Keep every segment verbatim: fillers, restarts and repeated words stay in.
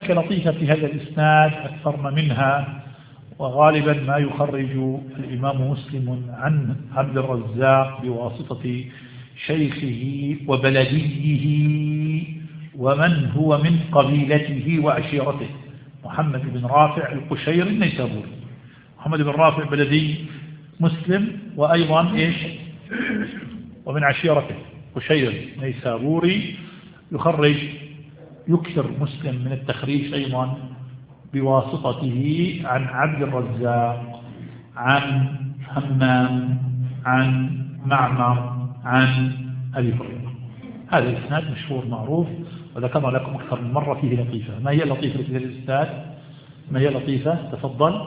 لطيفة في هذا الإسناد أكثر ما منها، وغالبا ما يخرج الإمام مسلم عن عبد الرزاق بواسطة شيخه وبلديه ومن هو من قبيلته وعشيرته، محمد بن رافع القشيري النيسابوري. محمد بن رافع بلدي مسلم، وأيضا إيش ومن عشيرته قشيري نيسابوري. يخرج يكثر مسلم من التخريج أيضا بواسطته عن عبد الرزاق، عن همام، عن معمر، عن أبي هريرة. هذا الإسناد مشهور معروف، وذكرنا لكم أكثر من مرة فيه لطيفة. ما هي اللطيفة في هذا الإسناد؟ ما هي لطيفة؟ تفضل.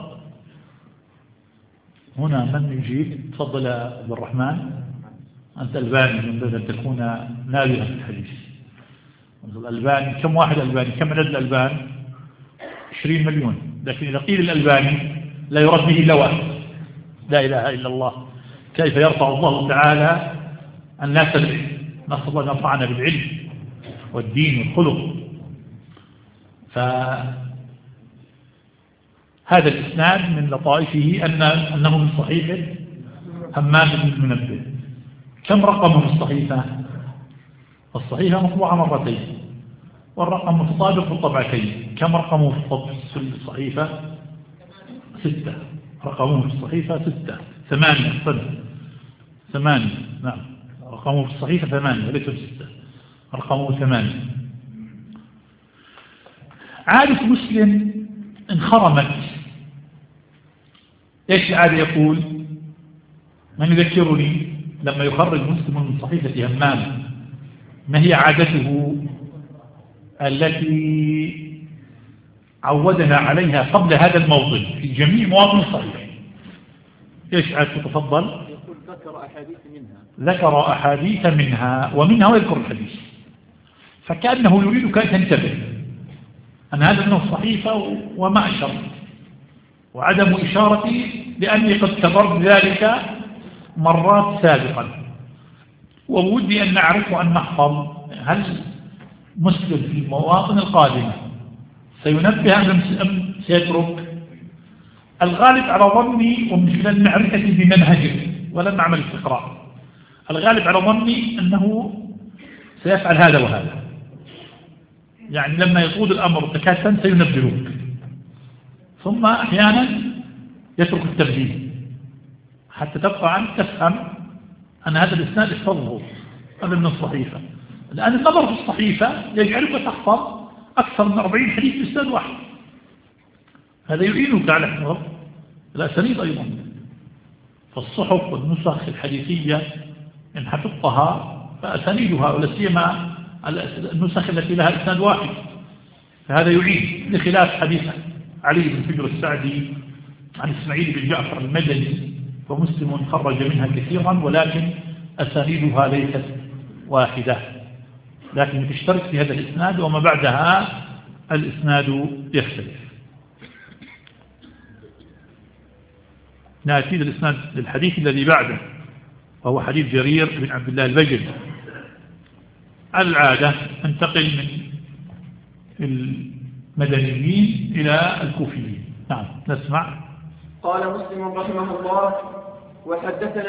هنا من يجيب؟ تفضل يا عبد الرحمن. أنت ألباني، من باب أن تكون نابغا في الحديث. الألباني كم واحد ألباني؟ كم عدد الألبان؟ عشرين مليون، لكن إذا قيل الألباني لا يرد به إلا واحد، لا إله إلا الله. كيف يرفع الله تعالى الناس بالعلم؟ نسأل الله أن يرفعنا بالعلم والدين والخلق. فهذا الإسناد من لطائفه أن أنه من صحيح همام بن المنبه. كم رقمه في الصحيفة؟ الصحيفة مطبوعة مرتين، والرقم متطابق في الطبعتين. كم رقمه في الصحيفة؟ ستة. رقمه في الصحيفة ستة. ثمانية صدق ثمانية. نعم، رقمه في الصحيفة ثمانية وليس ستة، رقمه ثمانية. عادة مسلم انخرمت. ايش العادة؟ يقول من يذكرني لما يخرج مسلم من صحيفة همام ما هي عادته التي عودنا عليها قبل هذا الموطن في جميع مواطن الصحيح؟ ايش عادته؟ تفضل. يقول ذكر أحاديث منها ذكر أحاديث منها ومنها ويذكر الحديث، فكأنه يريدك أن تنتبه أن هذا من الصحيفة ومعشر، وعدم إشارتي لأني قد كبرت ذلك مرات سابقا، وودي أن نعرف وأن نحفظ هل مسلم في المواطن القادمة سينبه أم سيترك. الغالب على ظني ومن خلال معرفتي بمنهجه ولم أعمل استقراء، الغالب على ظني أنه سيفعل هذا وهذا، يعني لما يقود الأمر تكاسا سينبهك، ثم أحيانا يترك التنبيه حتى تبقى عنك تفهم أن هذا الإسناد احفظه، هذا من الصحيفة. الآن النظر في الصحيفة يجعلك تحفظ أكثر من أربعين حديث في إسناد واحد، هذا يعينك على حفظ الأسانيد أيضا. فالصحف والنسخ الحديثية إن حفظتها فأسانيدها، ولا سيما النسخ التي لها إسناد واحد، فهذا يعين، بخلاف حديث علي بن فجر السعدي عن إسماعيل بن جعفر المدني، ومسلم خرج منها كثيرا ولكن أسانيدها ليست واحدة، لكن تشترك في هذا الإسناد وما بعدها الإسناد يختلف. نأتي للإسناد للحديث الذي بعده، وهو حديث جرير بن عبد الله البجلي. على العادة انتقل من المدنيين إلى الكوفيين. نعم، نسمع. قال مسلم رحمه الله: وحدثنا